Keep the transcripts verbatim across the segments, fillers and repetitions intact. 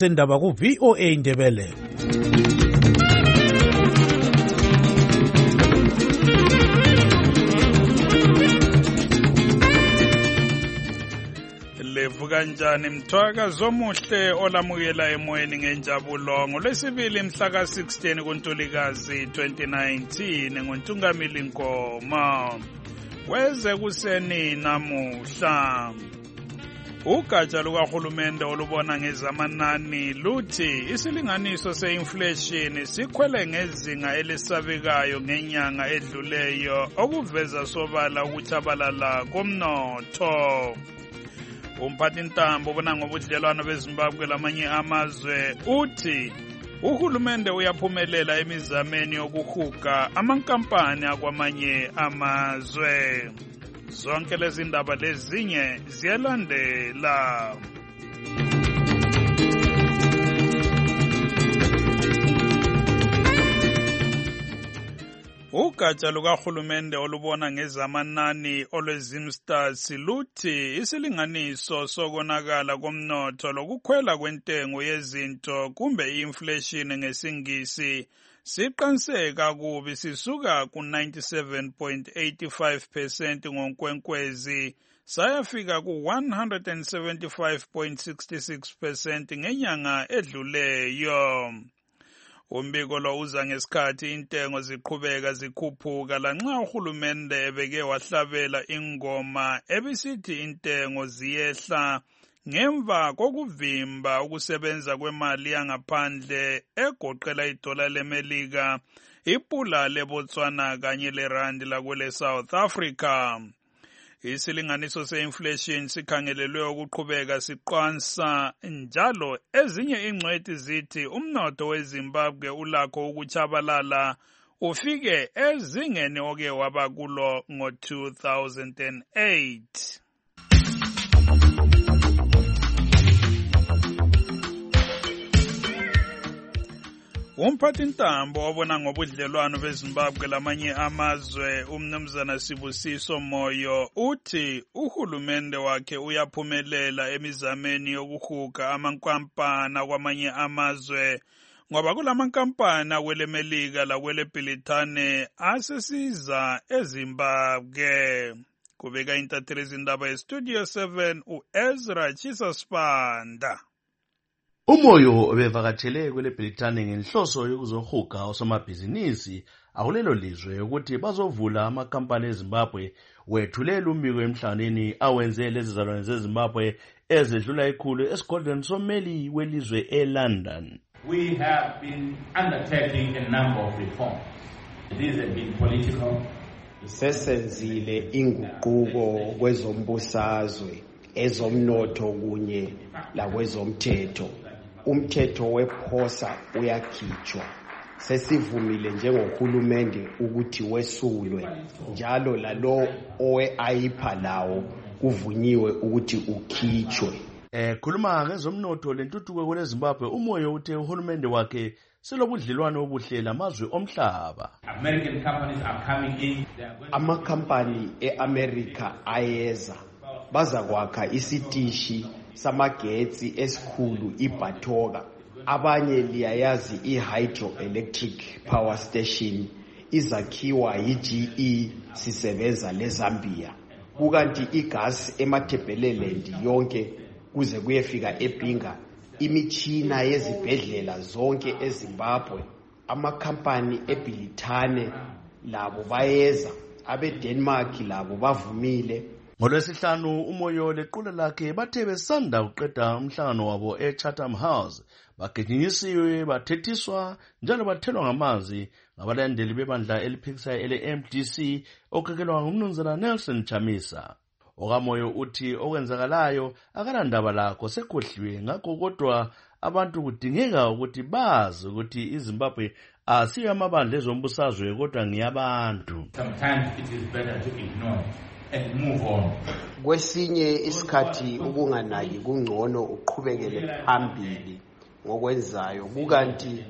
Sendaba ku V O A Ndebele. Levuka njani mthwakazi omuhle olamukela emoyeni ngenjabulo ngolwesibili mhla ka sixteen kuNtulikazi twenty nineteen ngoNtungamili Nkoma. Weze kuseni namuhla. Ugatsha lukahulumende olubona ngezamanani luthi isilinganiso se-inflation sikhwele ngezinga elisabekayo ngenyanga edluleyo okuveza sobala ukutshabalala komnotho. Umphathintambo ubona ngobudlelwano beZimbabwe lamanye amazwe uthi uhulumende uyaphumelela emizameni yokuhuga amankampani akwamanye amazwe. Zonke lezi ndaba lezinye ziyalandela. Ugatsha lukahulumende olubona ngezamanani olwezimstats luthi isilinganiso sokonakala komnotho lokukhwela kwentengo yezinto kumbe inflation ngesingisi siqiniseka kubi sisuka ku ninety-seven point eight five percent ngoNkwenkwezi sayafika ku one hundred seventy-five point six six percent ngenyanga edluleyo. Umbiko lo uza ngesikhathi intengo ziqhubeka zikhuphuka lanxa uhulumende ebeke wahlabela ingoma ebisithi intengo ziyehla ngemva kokuvimba ukusebenza kwemali yangaphandle egoqela idola leMelika, ipula leBotswana kanye lerandi lakwele South Africa. Isilinganiso se-inflation sikhangelelwe ukuqhubeka siqansa njalo ezinye ingcwethi zithi umnotho weZimbabwe ulakho ukutshabalala ufike ezingeni oke waba kulo ngo two thousand eight. Umphathintambo obona ngobudlelwano beZimbabwe lamanye amazwe uMnumzana Sibusiso Moyo uthi uhulumende wakhe uyaphumelela emizameni yokuhuga amankampani akwamanye amazwe ngoba kulamankampani akwele Melika lakwele Britane asesiza eZimbabwe. Kubeka intatheli izindaba eStudio seven uEzra Chisasipanda. Umoyo obevakatshele kwele Britane ngenhloso yokuzohuga osomabhizinisi akulelo lizwe ukuthi bazovula amakampani eZimbabwe wethulela umbiko emhlanganweni awenze lezizalwane zeZimbabwe ezedlula ikhulu esigodlweni someli welizwe eLondon. We have been undertaking a number of reforms. These have been political. Sesenzile inguquko kwezombusazwe, ezomnotho kunye lakwezomthetho. Umthetho wephosa uyakhitshwa. Sesivumile njengohulumende ukuthi wesulwe njalo lalo owe ayipha lawo kuvunyiwe ukuthi ukhitshwe. Eh khuluma ngezomnotho lentuthuko kwele Zimbabwe umoyo uthe uhulumende wakhe selobudlelwano obuhle lamazwe omhlaba. American companies are coming in. Amakhampani eAmerica ayeza baza kwakha isitishi samagetsi esikhulu iBatoga. Abanye liyayazi i-hydroelectric power station izakhiwa yi-G E sisebenza leZambia. Kukanti igas emaThebeleland yonke kuze kuyefika ePinga. Imitshina yezibhedlela zonke eZimbabwe. Amakhampani eBritane labo bayeza. AbeDenmark labo bavumile. NgoLwesihlanu umoyo lequla lakhe bathe besanda uqeda umhlangano wabo eChatham House bagijinyisiwe bathethiswa njalo bathelwa ngamanzi ngabalandeli bebandla eliphikisayo ele-M D C okhekelwa ngumnumzana Nelson Chamisa. Okamoyo uthi okwenzakalayo akalandaba lakho sekhohliwe ngakho kodwa abantu kudingeka ukuthi bazi ukuthi iZimbabwe asiyo amabandla ezombusazwe kodwa ngiyabantu. Sometimes it is better to ignore and move on. Kwesinye isikhathi ukunganaki kungcono uqhubekele phambili ngokwenzayo kukanti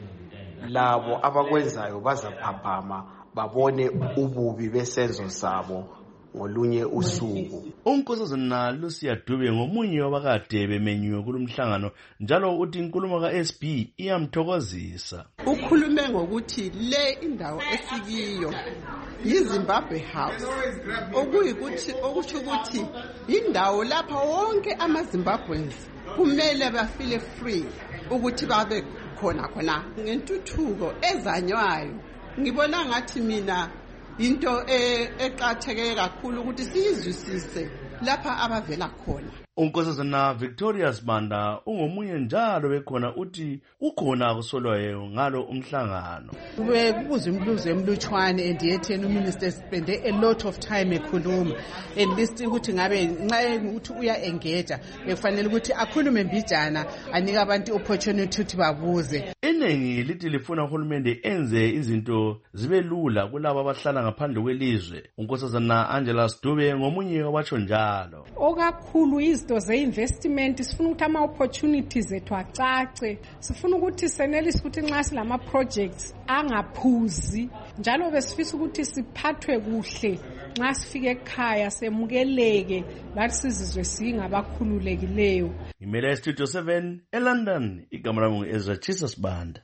labo abakwenzayo bazaphaphama babone ububi besenzo sabo ngolunye usuku. uNkosazana Lucia Dube ngomunye wabakade bemenyiwe kulomhlangano njalo uthi inkulumo ka-S B iyamthokozisa. Ukhulume ngokuthi le indawo esikiyo yiZimbabwe House, okuyikuthi okusho ukuthi indawo lapha wonke amaZimbabweans kumele bafile free ukuthi babe khona khona ngentuthuko ezanywayo. Ngibona ngathi mina into eqatheke kakhulu ukuthi siyizwisise lapha abavela khona. uNkosazana Victorious Banda ungomunye njalo bekhona uthi ukhona kusolwayo ngalo umhlangano. Kube kubuzwa imluzo emlutshwane and yetheni uminister spende a lot of time ekhuluma and list ukuthi ngabe nxa ukuthi uya engage bekufanele ukuthi akhulume mbijana anika abantu opportunity ukuthi babuze. Iningi lithi lifuna uhulumende enze izinto zibe lula kulabo abahlala ngaphandle kwelizwe. uNkosazana Angela Dube ngomunye wabatsho njalo. Okakhulu izinto ze-investment sifuna ukuthi ama-opportunities ethu acace, sifuna ukuthi senelise ukuthi nxa silama projects angaphuzi, njalo besifisa ukuthi siphathwe kuhle nxa sifike ekhaya semukeleke lathi sizizwe singabakhululekileyo. Imela Studio seven eLondon, igama lami ngu-Ezra Jesus Banda.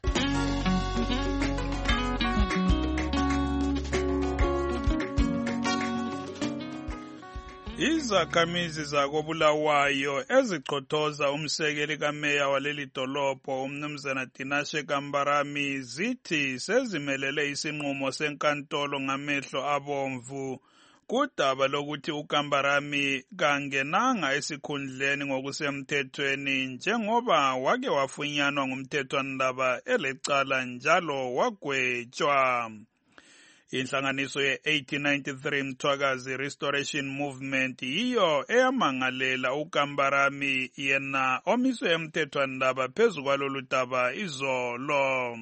Izakhamizi zakobulawayo eziqothoza umsekeli kameya waleli dolobho umnumzana Tinashe Kambarami zithi sezimelele isinqumo senkantolo ngamehlo abomvu kudaba lokuthi uKambarami kangenanga esikhundleni ngokusemthethweni njengoba wake wafunyanwa ngumthethwandaba elecala njalo wagwetshwa. Inhlanganiso ye-eighteen ninety-three Mthwakazi Restoration Movement yiyo eyamangalela uKambarami yena omiswe emthethwandaba phezu kwalolu daba izolo.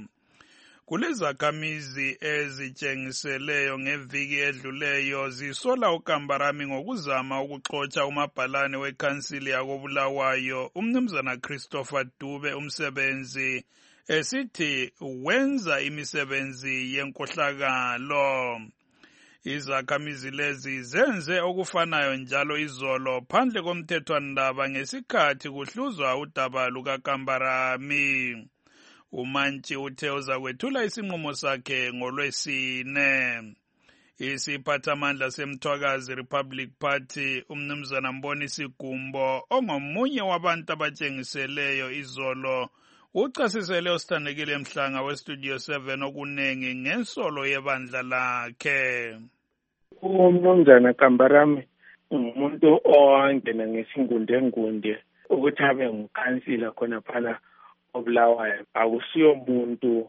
Kulezakhamizi ezitshengiseleyo ngeviki edluleyo zisola uKambarami ngokuzama ukuxotsha umabhalane wekhansili yakobulawayo umnumzana Christopher Dube umsebenzi esithi wenza imisebenzi yenkohlakalo. Izakhamizi lezi zenze okufanayo njalo izolo phandle komthethwandaba ngesikhathi kuhluzwa udaba lukaKambarami. uMantshi uthe uzakwethula isinqumo sakhe ngolwesine. Isiphathamandla seMthwakazi Republic Party umnumzana Mbonisi Gumbo ongomunye wabantu abatshengiseleyo izolo uchasisele usithandekile Mhlanga weStudio seven okunengi ngensolo yebandla lakhe. Umnumzana Kambarami umuntu owangena ngesingunde ngunde ukuthi abe ngukhansila khona phana obulawayo. Akusiyo umuntu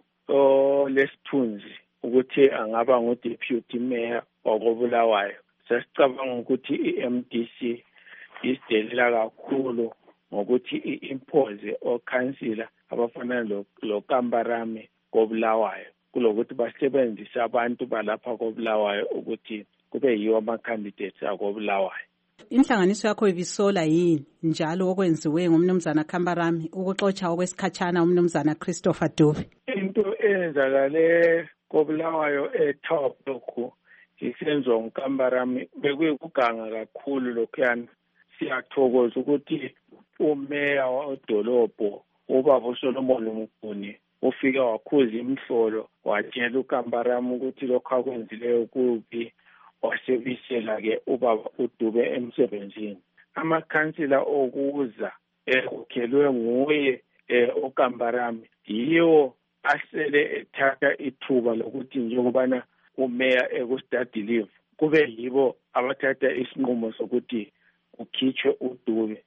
olesithunzi ukuthi angaba ngu-deputy mayor wakobulawayo. Sasicabanga ukuthi i-M D C isidelela kakhulu ngokuthi i-impose okhansila abafana loKambarami kobulawayo kulokuthi basebenzise abantu balapha kobulawayo ukuthi kube yiwo ama-candidates akobulawayo. Inhlanganiso yakho ibisola yini njalo okwenziwe ngumnumzana Kambarami ukuxotsha okwesikhatshana umnumzana Christopher Dube? Into eyenzakale kobulawayo etop lokhu isenziwa nguKambarami bekuyikuganga kakhulu lokhuyana. Siyathokoza ukuthi umeya wedolobho ubaba uSolomon Mkhuni ufika wakhuza imhlolo watshela uKambarami ukuthi lokho akwenzileyo kubi wasebisela-ke ubaba uDube emsebenzini. Amakhansila okuza ekukhelwe nguye uKambarami yiwo asele ethatha ithuba lokuthi njengobana umeya ekustudy leave kube yibo abathatha isinqumo sokuthi kukhitshwe uDube.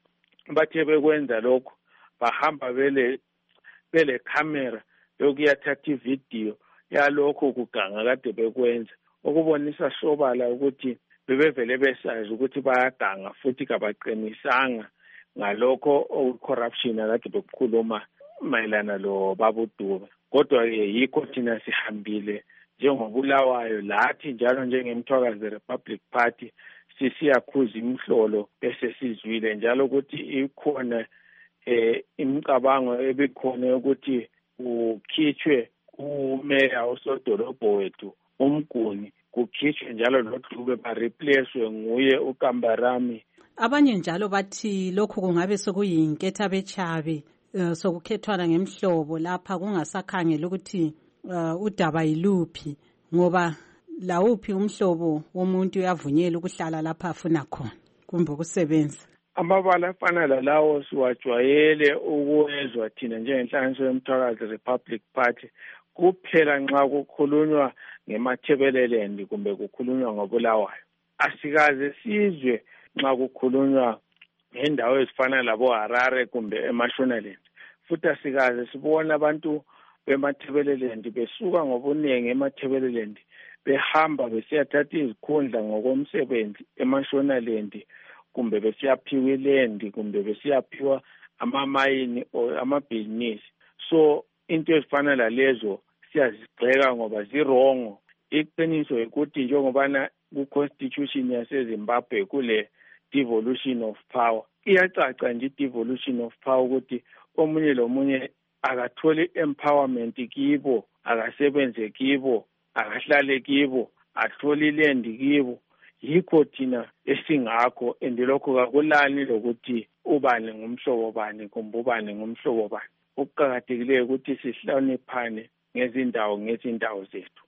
Bathe bekwenza lokho bahamba bele bele camera bekuyathatha ividiyo yalokho kuganga kade bekwenza okubonisa sobala ukuthi bebevele besazi ukuthi bayaganga futhi kabaqinisanga ngalokho ocorruption akade bekukhuluma mayelana lo babuDube. Kodwa ke yikho thina sihambile njengobulawayo lathi njalo njengeMthwakazi Republic Party sisiyakhuza imhlolo bese sizwile njalo ukuthi ikhona eh imicabango ebikhona ukuthi ukhitshwe umeya osodolobho wethu uMguni kukhishwe njalo noDube bareplacewe nguye uKambarami. Abanye njalo bathi lokhu kungabe sokuyinketha bechabe uh, sokukhethwana ngemhlobo lapha kungasakhangela ukuthi uh, udaba yiluphi ngoba lawuphi umhlobo womuntu uyavunyelwa ukuhlala lapha afuna khona kumbe ukusebenza. Amabala afana lalawo siwajwayele ukuwezwa thina njengenhlanganiso yomthwakazi Republic Party kuphela nxa kukhulunywa ngemathebeleland kumbe kukhulunywa ngobulawayo. Asikaze sizwe nxa kukhulunywa ngendawo ezifana labo Harare kumbe eMashonaland. Futhi asikaze sibona abantu bemathebeleland besuka ngobuningi emathebeleland behamba besiyathatha izikhundla ngokomsebenzi eMashonaland kumbe besiyaphiwa ilendi kumbe besiyaphiwa amamayini or amabhizinisi. So into ezifana lalezo siyazigxeka ngoba zirongo. Iqiniso ukuthi njengobana ku-constitution yaseZimbabwe kule devolution of power iyacaca nje devolution of power ukuthi omunye lomunye akathole empowerment kibo, akasebenze kibo, akahlale kibo, athole ilendi kibo. Yikho thina esingakho endilokho kakulani lokuthi ubani ngumhlobo bani kumbe ubani ngumhlobo bani. Ukuqhakathekileyo ukuthi sihloniphane ngezindawo ngezindawo zethu.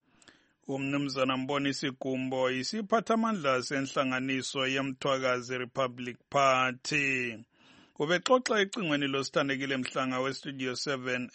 Umnumzana Mbonisi Gumbo isiphathamandla senhlanganiso yemthwakazi Republic Party. Ubexoxa ecingweni losithandekile Mhlanga weStudio seven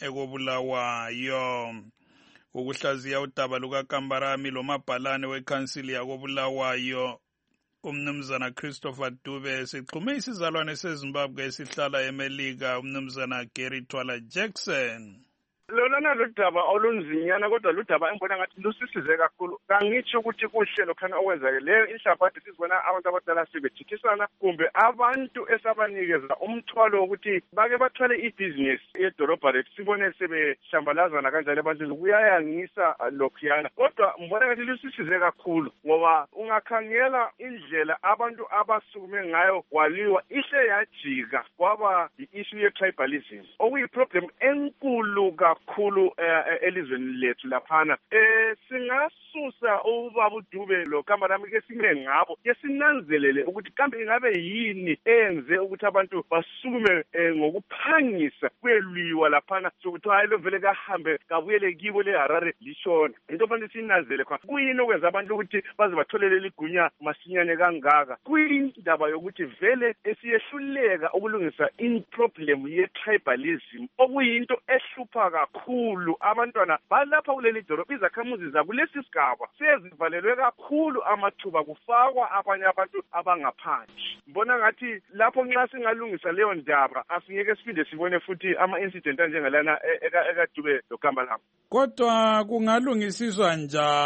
ekobulawayo. Ukuhlaziya udaba lukaKambarami lomabhalane wekhansili yakobulawayo umnumzana Christopher Dube sixhume isizalwane seZimbabwe esihlala eMelika umnumzana Gary Twala Jackson. Lolana ludaba olunzinyana kodwa ludaba engibona ngathi lusisize kakhulu. Kangitsho ukuthi kuhle lokhana okwenzakeleyo inhlabathi sizibona abantu abadala sebethithisana kumbe abantu esabanikeza umthwalo wokuthi bake bathwale ibhizinesi edolobha lethu sibone sebehlambalazana kanjalo abantu kuyayangisa lokhuyana. Kodwa ngibona ngathi lusisize kakhulu ngoba ungakhangela indlela abantu abasukume ngayo kwaliwa ihle yajika kwaba i-issue ye-tribalism okuyi-problem enkulu kakhulu elizweni lethu laphana. Eh singasusa ubaba uDube lo Kambarami ke sime ngabo ke sinanzelele ukuthi kambe ingabe yini enze ukuthi abantu basukume ngokuphangisa kweliwa laphana sokuthi hayi lo vele kahambe kabuyele kibo le Harare lishona. Into fanele sinanzele khona kuyini okwenza abantu ukuthi baze batholele igunya masinyane kangaka. Kuyindaba yokuthi vele esiyehluleka ukulungisa in problem ye tribalism okuyinto ehlupha kakhulu. Abantwana balapha kuleli dolobha izakhamuzi zakulesi sigaba sezivalelwe kakhulu amathuba kufakwa abanye abantu abangaphandle. Mbona ngathi lapho nxa singalungisa leyo ndaba asingeke sifinde sibone futhi ama incident anjengalana ekaDube loKambarami. Kodwa kungalungisiswa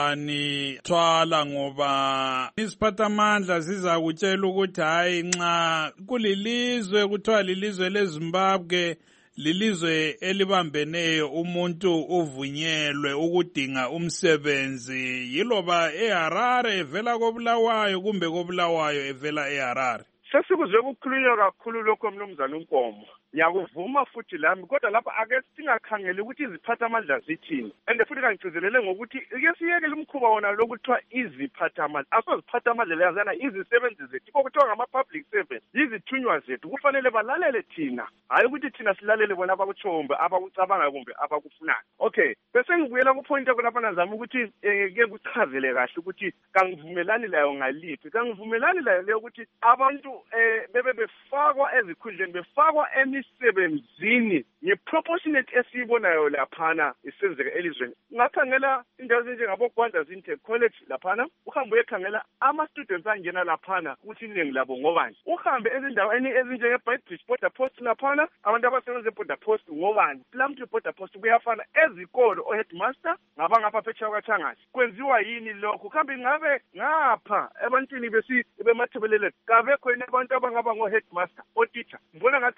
njani Twala ngoba isiphathamandla sizakutshela ukuthi hayi nxa kulilizwe kuthiwa lilizwe leZimbabwe lilizwe elibambeneyo umuntu uvunyelwe ukudinga umsebenzi yiloba eHarare evela kobulawayo kumbe kobulawayo evela eHarare. Sesikuzwe ukukhulunywa kakhulu lokho mnumzana uNkomo. Ngiyakuvuma futhi lami kodwa lapha ake singakhangeli ukuthi iziphathamandla zithini. And futhi kangigcizelele ngokuthi ke siyeke lumkhuba wona lokuthiwa iziphathamandla. Asoziphathamandla lezana izisebenzi zethu. Kokuthiwa ngama public servants. Izithunywa zethu kufanele balalele thina. Hayi ukuthi thina silalele bona abakuchombe abakucabanga kumbe abakufunayo. Okay, bese ngibuyela ku point yakho lapha nazama ukuthi ke kuchazele kahle ukuthi kangivumelani layo ngaliphi. Kangivumelani layo leyo ukuthi abantu eh bebe befakwa ezikhundleni befakwa emisebenzini ngeproportionate esibonayo laphana isenzeka elizweni. Ngakhangela indawo ezinjengabo Gwanda Zintech College laphana uhambe uyekhangela ama students angena laphana ukuthi iningi labo ngobani. Uhambe ezindaweni ezinjenge Beitbridge Border Post laphana abantu abasebenza eBorder Post ngobani. Plumtree Border Post kuyafana ezikolo o headmaster ngabangapha phetsha kwaThangasi. Kwenziwa yini lokho? Kambe ngabe ngapha ebantwini besi bemathebelele kabe khona abantu abangaba ngo headmaster o teacher. Mbona ngathi mina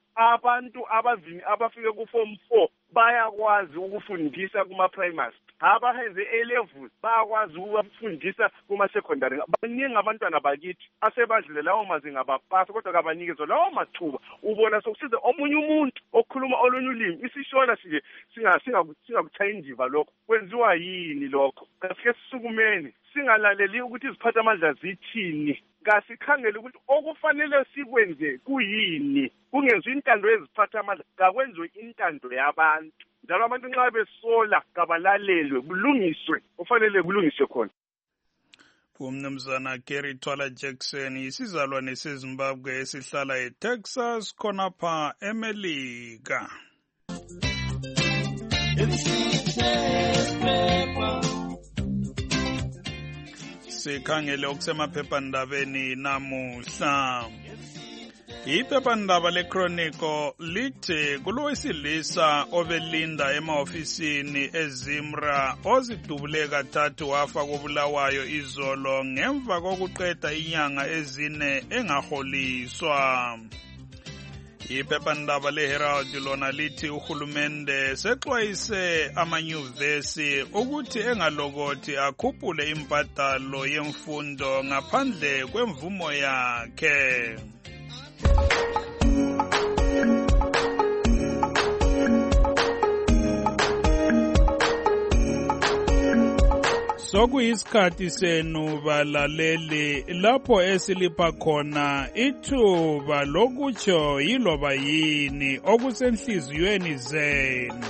abantu abavini abafike ku form four bayakwazi ukufundisa kuma primaries, abahenze A levels bayakwazi ukufundisa kuma secondary. Baningi abantwana bakithi asebadlule lawo mazinga bapasa, kodwa kabanikezwe lawo mathuba. Ubona sokusiza omunye umuntu okhuluma olunye ulimi isishona sije singa singakuthaya indiva lokho kwenziwa yini lokho. Kasike sisukumeni singalaleli ukuthi iziphathamandla zithini, kasikhangele ukuthi okufanele sikwenze kuyini, kungenzwe intando yeziphathamandla, kakwenziwe intando yabantu. Njalo abantu nxa besola kabalalelwe kulungiswe kufanele kulungiswe khona. Umnumzana Gary Twala Jackson isizalwane seZimbabwe esihlala eTexas khonapha eMelika. Sikhangele okusemaphephandabeni namuhla. Iphephandaba leChronicle lithi kulowesilisa obelinda emahofisini eZimra ozidubule kathathu wafa kobulawayo izolo ngemva kokuqeda inyanga ezine engaholiswa. Iphephandaba leHerald lona lithi uhulumende sexwayise amanyuvesi ukuthi engalokothi akhuphule imbadalo yemfundo ngaphandle kwemvumo yakhe. Sokuyisikhathi senu balaleli lapho esilipha khona ithuba lokutsho yiloba yini okusenhliziyweni zenu.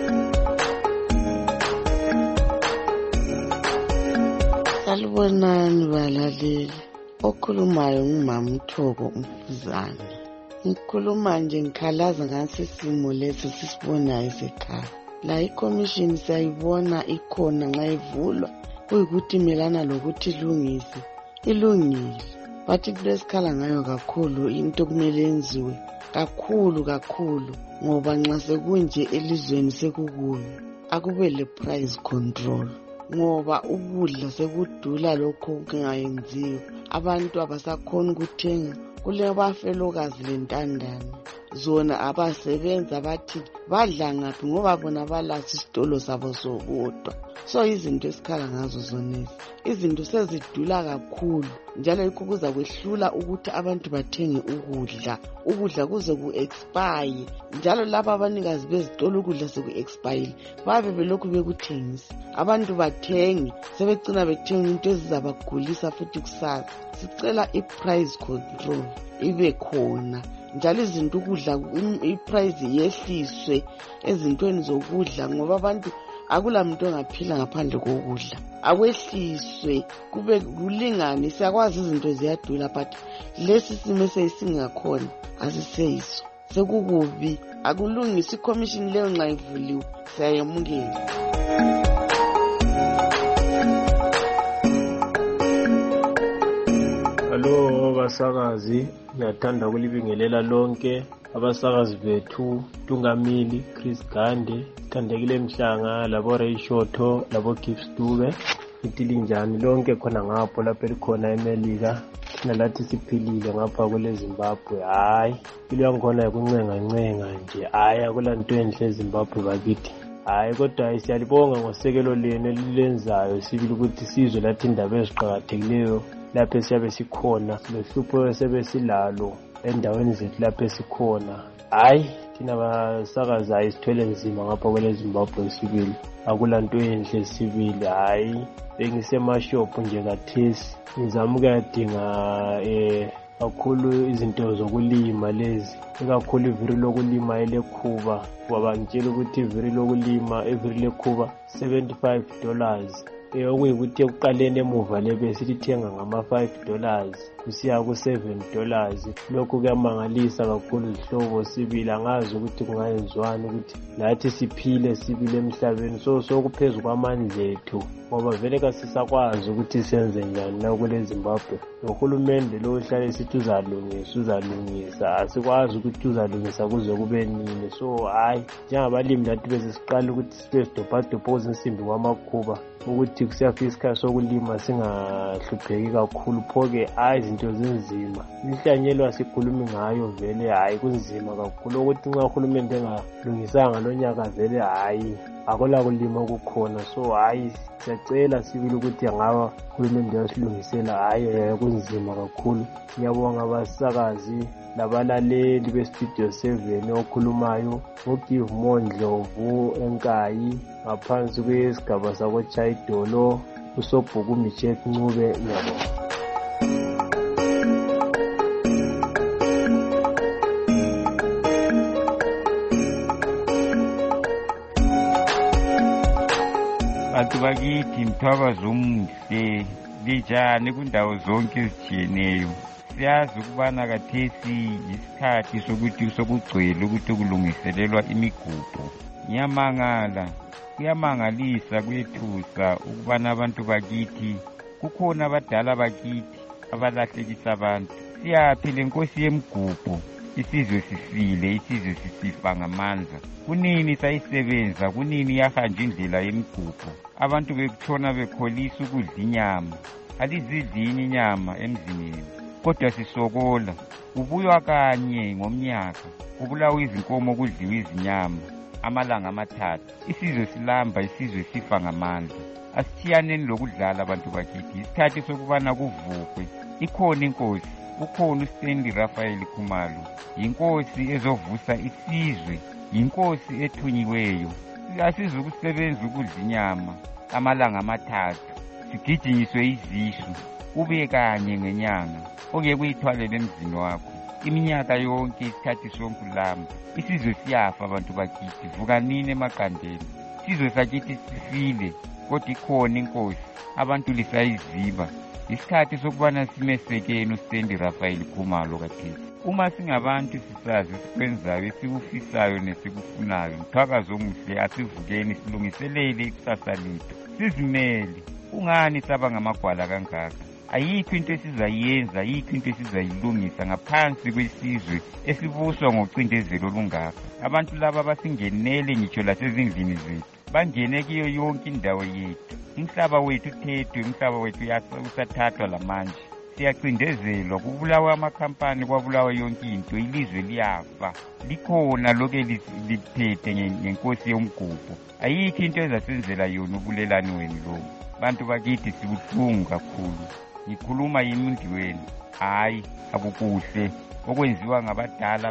Salibonani balaleli, okhulumayo ngumama Mthoko Mfuzane. Ngikhuluma nje ngikhalaza ngaso isimo leso sisibonayo sekhaya. La iCommission sayibona ikhona nxa ivulwa kuyikuthi melana lokuthi ilungise ilungile, bathi kulesikhala ngayo kakhulu into kumele yenziwe kakhulu kakhulu, ngoba nxa sekunje elizweni sekukunye akube le price control, ngoba ukudla sekudula lokho kungayenziwa, abantu abasakhona ukuthenga. Kule bafelokazi lentandane zona abasebenza bathi badla ngaphi ngoba bona balazi isitolo sabo sokudwa. So izinto esikhala ngazo zonezi, izinto sezidula kakhulu, njalo yikho kuza kwehlula ukuthi abantu bathenge ukudla ukudla kuze ku-expire, njalo laba abanikazi bezitolo ukudla seku-expire babe belokhu bekuthengisa, abantu bathenge sebecina bethenga into ezizabagulisa futhi kusasa. Sicela i-price control ibe khona, njalo izinto ukudla i-price yehliswe ezintweni zokudla, ngoba abantu akula muntu ongaphila ngaphandle kokudla. Akwehliswe kube kulingane, siyakwazi izinto ziyadula but lesi simo seyisingakhona asiseyiso, sekukubi. Akulungisi iCommission leyo nxa ivuliwe siyayemukela. Hello basakazi, ngiyathanda ukulibingelela lonke abasakazi bethu Tungamili, Chris Gande, Thandekile Mhlanga, labo Ray Shotho, labo Gibbs Dube, itilinjani lonke khona ngapho lapho elikhona eMelika. Nalathi siphilile ngapha kule Zimbabwe. Hayi, impilo yangikhona yakuncenga ncenga nje. Hayi akulanto enhle eZimbabwe bakithi. Hayi kodwa siyalibonga ngosekelo lenu elilenzayo sibili ukuthi sizwe lathi indaba eziqhakathekileyo lapho siyabe sikhona, lehlupho sebe silalo endaweni zethu lapho sikhona. Hayi thina basakazayo sithwele nzima ngapha kwele Zimbabwe sibili, akulanto enhle sibili. Hayi bengisemashop nje kathesi ngizama ukuyadinga eh kakhulu izinto zokulima lezi, ikakhulu iviri lokulima elekhuba, ngoba ngitshela ukuthi iviri lokulima iviri lekhuba seventy-five dollars, eh okuyikuthi ekuqaleni emuva lebe silithenga ngama five dollars kusiya ku seven dollars. Lokho kuyamangalisa kakhulu izihlobo sibili, angazi ukuthi kungayenziwani ukuthi lathi siphile sibile emhlabeni. So so kuphezulu kwamandla ethu, ngoba vele kasisakwazi ukuthi senze njani la kule Zimbabwe. Uhulumende lo uhlale sithi uzalungisa uzalungisa, asikwazi ukuthi uzalungisa kuze kube nini. So hayi njengabalimi lathi bese siqala ukuthi sibe sidobhadobhoza insimbi kwamakhuba ukuthi ukuthi kusiyafika isikhathi sokulima singahlupheki kakhulu pho-ke hayi izinto zinzima. Inhlanyelo sikhulumi ngayo vele hayi kunzima kakhulu ukuthi nxa uhulumende engalungisanga lo nyaka vele hayi akula kulima okukhona. So hayi siyacela sibili ukuthi angaba uhulumende yasilungisela hayi kunzima kakhulu. Ngiyabonga abasakazi labalaleli bestudio seven okhulumayo uGive Mondlovu eNkayi ngaphansi kwesigaba sakoChayidolo uSobhuku Michelle Ncube. Ngiyabonga. Bantu bakithi mthwakazi omuhle lijani kundawo zonke ezitshiyeneyo. Siyazi ukubana kathesi isikhathi sokuthi sokugcwele ukuthi kulungiselelwa imigubho. Ngiyamangala, kuyamangalisa kuyethusa ukubana abantu bakithi kukhona abadala bakithi abalahlekisa abantu. Siyaphi le nkosi yemigubho, isizwe sifile, isizwe sisifa ngamandla. Kunini sayisebenza, kunini yahanja indlela yemigubho. Abantu bekutshona bekholisa ukudla inyama. Alizidlini inyama emzini. Kodwa sisokola, ubuywa kanye ngomnyaka, kubulawa izinkomo kudliwa izinyama, amalanga amathathu. Isizwe silamba, isizwe sifa ngamandla. Asithiyaneni lokudlala abantu bakithi, isikhathi sokubana kuvukwe. Ikhona inkosi, ukhona uStanley Raphael Khumalo, yinkosi ezovusa isizwe, yinkosi ethunyiweyo. Asizukusebenza ukudla inyama, amalanga amathathu, sigijinyiswe izishu, ube kanye ngenyanga. Ongeke uyithwalele emzini wakho iminyaka yonke isikhathi sonke ulamba. Isizwe siyafa abantu bakithi, vukanini emaqandeni. Isizwe sakithi sifile, kodwa ikhona inkosi, abantu lisayiziba. Isikhathi sokubana simesekeni uStanley Raphael Khumalo kathesi. Uma singabantu sisazi sikwenzayo, esikufisayo nesikufunayo, mthwakazi omuhle asivukeni silungiselele ikusasa lethu. Sizimele, ungani saba ngamagwala kangaka? Ayikho into esizayenza, ayikho into esizayilungisa ngaphansi kwesizwe esibuswa ngocindezelo olungaka. Abantu laba basingenele ngitsho lasezindlini zethu, bangene kiyo yonke indawo yethu. Umhlaba wethu uthethwe, umhlaba wethu usathathwa lamanje. Siyacindezelwa, kubulawa amakhampani, kwabulawa yonke into, ilizwe liyafa. Likhona lokho lithethe ngenkosi yomgubho. Ayikho into ezasenzela yona ubulelani wenu lo. Bantu bakithi sibuhlungu kakhulu. Ngikhuluma yimi ndiweni, hayi akukuhle okwenziwa ngabadala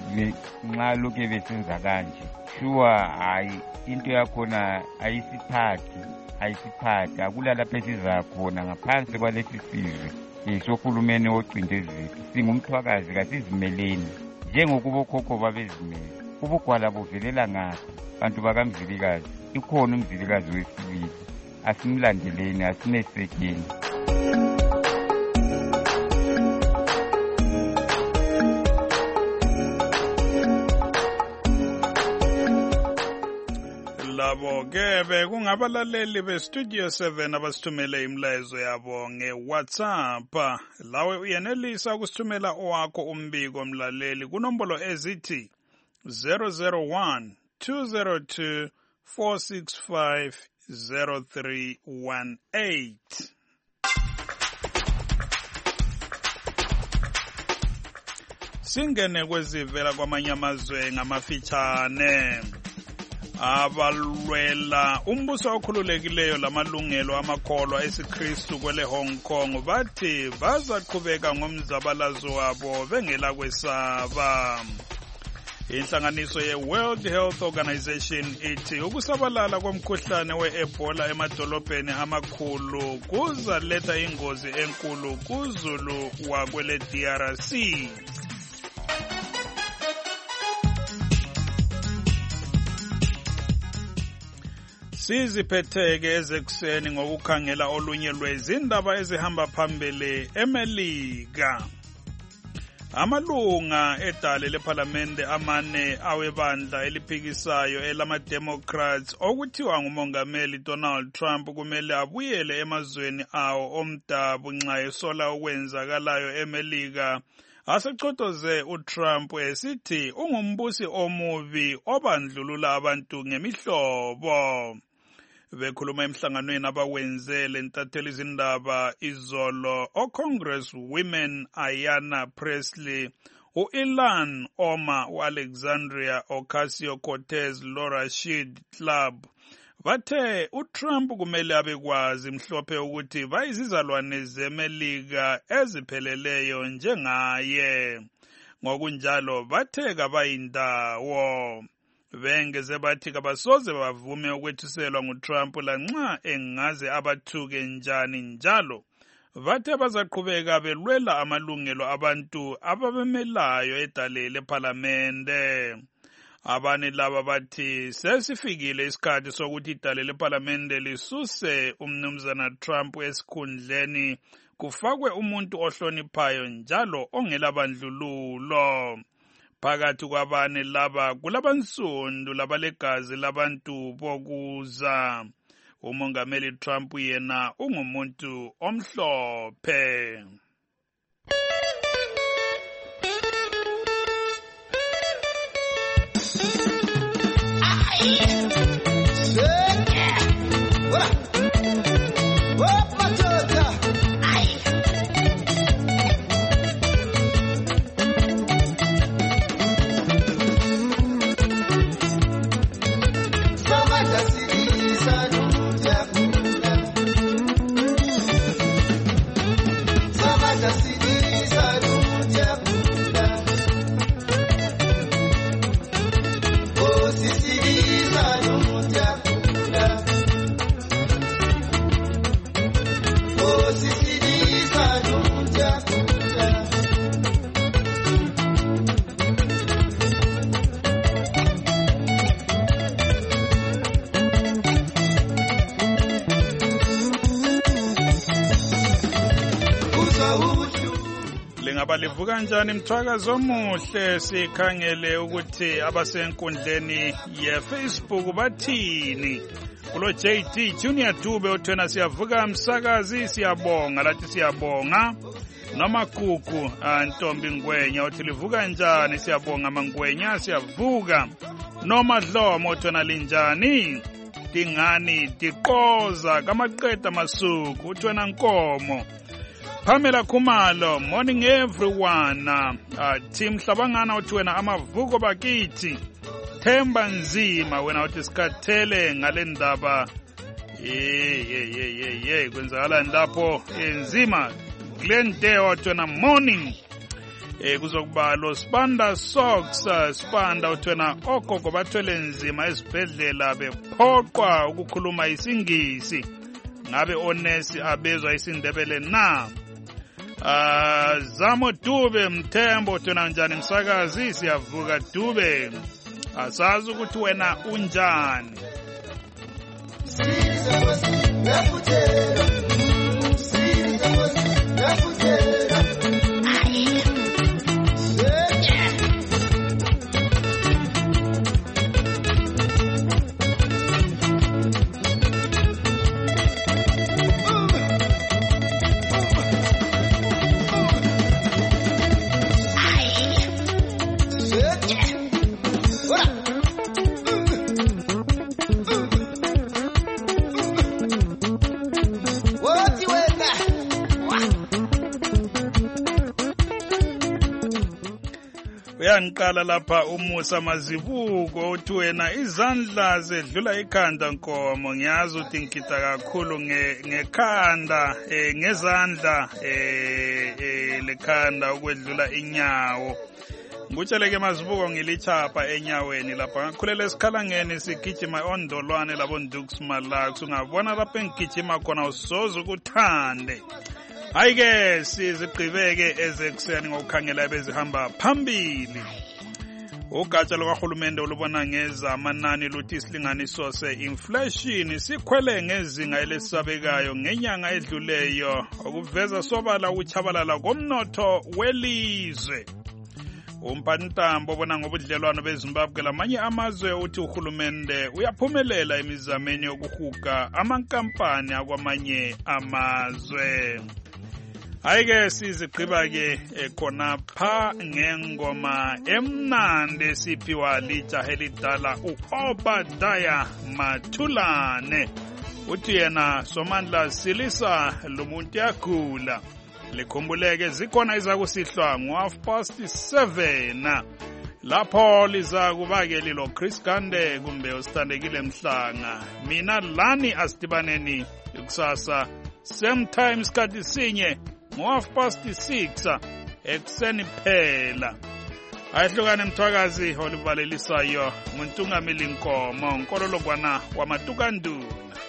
nxa lokho besenza kanje. Sure hayi into yakhona ayisiphathi, ayisiphathi akula lapho esizakhona ngaphansi kwalesi sizwe esohulumeni ocindezelo. Singumthwakazi kasizimeleni njengokuba okhokho babezimele. Ubugwala buvelela ngapha bantu bakamzilikazi. Ikhona umzilikazi wesibili, asimlandeleni, asimesekeni. Labo ke bekungabalaleli bestudio seven abasithumele imlayezo yabo ngeWhatsApp. Lawe uyenelisa ukusithumela owakho umbiko mlaleli kunombolo ezithi zero zero one two zero two four six five zero three one eight. Singene kwezivela kwamanye amazwe ngamafitshane. Abalwela umbuso okhululekileyo lamalungelo amakholwa esiKristu kwele Hong Kong bathi bazaqhubeka ngomzabalazo wabo bengela kwesaba. Inhlanganiso ye-World Health Organization ithi ukusabalala komkhuhlane we-Ebola emadolobheni amakhulu kuzaletha ingozi enkulu kuzulu wakwele D R C. Siziphetheke ezekuseni ngokukhangela olunye lwezindaba ezihamba phambili eMelika. Amalunga edale lephalamende amane awebandla eliphikisayo elama-Democrats okuthiwa ngumongameli Donald Trump kumele abuyele emazweni awo omdabu nxa esola okwenzakalayo eMelika. Asechotoze uTrump esithi ungumbusi omubi obandlulula abantu ngemihlobo. bekhuluma emhlanganweni abawenzele ntatheli izindaba izolo o-Congress Women Ayanna Pressley, u-Ilan Omar, u-Alexandria Ocasio-Cortez, lo-Rashid Tlaib bathe uTrump kumele abekwazi mhlophe ukuthi bayizizalwane zeMelika ezipheleleyo njengaye. Ngokunjalo bathe kabayindawo. Bengeze bathi kabasoze bavume ukwethuselwa nguTrump lanxa engaze abathuke njani njalo. Bathe bazaqhubeka belwela amalungelo abantu ababemelayo edale lePhalamende. Abane laba bathi sesifikile isikhathi sokuthi idale lePhalamende lisuse umnumzana Trump esikhundleni kufakwe umuntu ohloniphayo njalo ongelabandlululo. Phakathi kwabane laba kulabansundu labalegazi labantu bokuza. Umongameli Trump yena ungumuntu omhlophe. Balivuka njani mthwakazo omuhle sikhangele ukuthi abasenkundleni ye-Facebook bathini. Kulo J D Junior Dube uthena siyavuka msakazi siyabonga lathi siyabonga. Noma Gugu Ntombi Ngwenya uthi livuka njani siyabonga Mangwenya siyavuka. Noma Dlomo uthena linjani. Dingani diqoza kamaqeda masuku uthena Nkomo. Pamela Khumalo, morning everyone. Uh, team Hlabangana uthi wena amavuko bakithi. Themba Nzima wena uthi sikathele ngale ndaba. Eh eh eh eh kwenzakala lapho enzima. Glenn Deo uthi wena morning. Eh kuzokuba lo Spanda Socks, uh, Spanda uthi wena ogogo bathwele nzima esibhedlela bephoqwa ukukhuluma isingisi. Ngabe onesi abezwa isindebele na. Uh, Zamo Dube Mthembo tuna njani msakazi siyavuka Dube. Asazi ukuthi wena unjani. Uyanqala lapha uMusa Mazibuko uthi wena izandla zedlula ikhanda Nkomo ngiyazi uthi ngikita kakhulu ngekhanda eh ngezandla eh lekhanda ukwedlula inyawo. Ngitsheleke Mazibuko ngilichapha enyaweni lapha ngakhulele esikhalangeni sigijima ondolwane labo Ndux Malax ungabona lapha engigijima khona usoze ukuthande. Ayike sizigqibeke ezekuseni ngokukhangela bezihamba phambili. Ugatsha lokahulumende olubona ngeza amanani luthi isilinganiso se-inflation sikhwele ngezinga elesabekayo ngenyanga edluleyo okuveza sobala ukuchabalala komnotho welizwe. Umphathintambo obona ngobudlelwano beZimbabwe lamanye amazwe uthi uhulumende uyaphumelela emizameni yokuhuga amankampani akwamanye amazwe. Ayike sizigqiba-ke khona pha ngengoma emnandi siphiwa lijaha elidala u-Obadiah Mathulane uthi yena Somandla Silisa lumuntu yakhula. Likhumbuleke zikhona izakusihlwa ngo half past seven. Lapho liza kubake lilo Chris Gande kumbe usithandekile Mhlanga. Mina lani asidibaneni kusasa same time sikhathi sinye ngo half past six ekuseni phela. Ayihlukane Mthwakazi olivalelisayo uNtungamili Nkomo nkololokwana wamatukanduna.